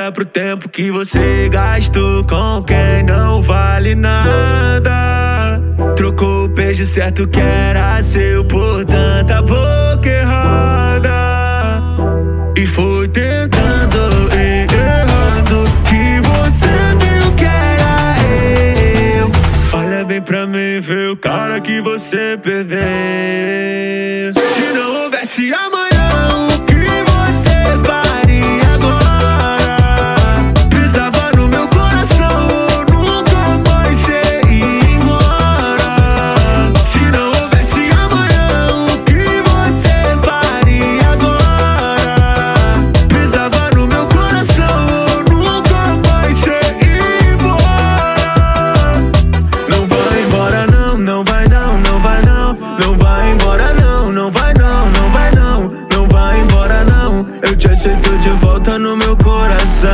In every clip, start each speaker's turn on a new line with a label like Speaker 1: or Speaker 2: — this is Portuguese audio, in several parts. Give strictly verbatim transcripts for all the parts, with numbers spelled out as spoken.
Speaker 1: Olha pro tempo que você gastou com quem não vale nada. Trocou o beijo certo que era seu por tanta boca errada. E foi tentando e errando que você viu que era eu. Olha bem pra mim, vê o cara que você perdeu. Se não houvesse amanhã, o que você faria agora? Pisava no meu coração, nunca mais você ia embora. Se não houvesse amanhã, o que você faria agora? Pisava no meu coração, nunca mais você ia embora. Não vai embora não, não vai não, não vai não. Não vai embora não, não vai não, não vai não. Não vai embora não, eu te aceito de volta no meu coração.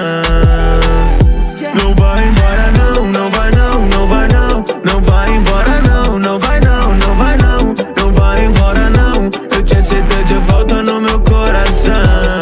Speaker 1: Não vai embora não, não vai não, não vai não. Não vai embora não, não vai não, não vai não. Não vai embora não, eu te aceito de volta no meu coração.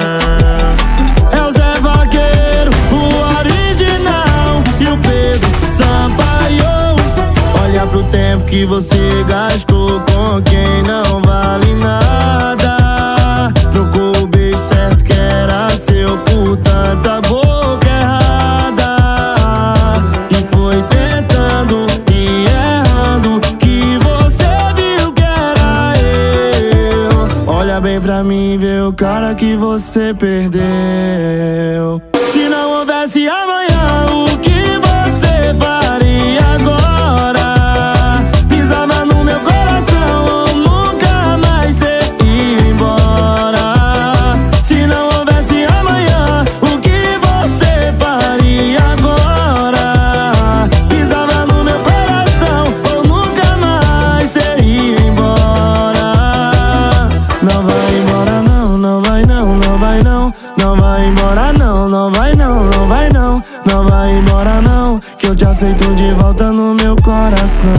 Speaker 2: É o Zé Vaqueiro, o original, e o Pedro Sampaio. Olha pro tempo que você gastou com quem não vale nada. Trocou o beijo certo que era seu por tanta boca errada. E foi tentando e errando que você viu que era eu. Olha bem pra mim, vê o cara que você perdeu. Se não houvesse amanhã, o que você faria agora? Pisava no meu coração, nunca mais você ia embora. Se não houvesse amanhã, o que você faria agora? Pisava no meu coração, ou nunca mais você ia embora. Não vai embora não, não vai não, não vai não. Não vai embora não, não vai não, não vai não. Não vai embora não, que eu te aceito de volta no meu coração.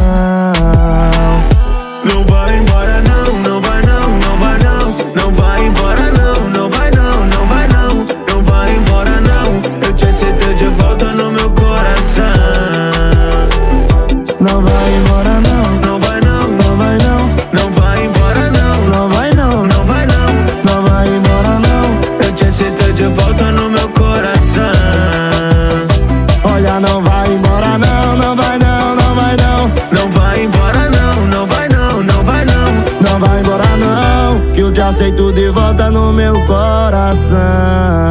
Speaker 1: Não vai embora não, não vai não, não vai não. Não vai embora não, não vai não, não vai não. Não vai embora não, eu te aceito de volta no meu coração.
Speaker 2: Não vai embora não,
Speaker 1: Não vai não,
Speaker 2: não vai não.
Speaker 1: não vai embora não.
Speaker 2: Não vai não,
Speaker 1: Não vai não,
Speaker 2: não vai embora não.
Speaker 1: eu te aceito de volta no meu coração.
Speaker 2: Olha, não vai embora não, não vai não, não vai não.
Speaker 1: Não vai embora não, não vai não, não vai não.
Speaker 2: Não vai embora não, que eu te aceito de volta no meu coração.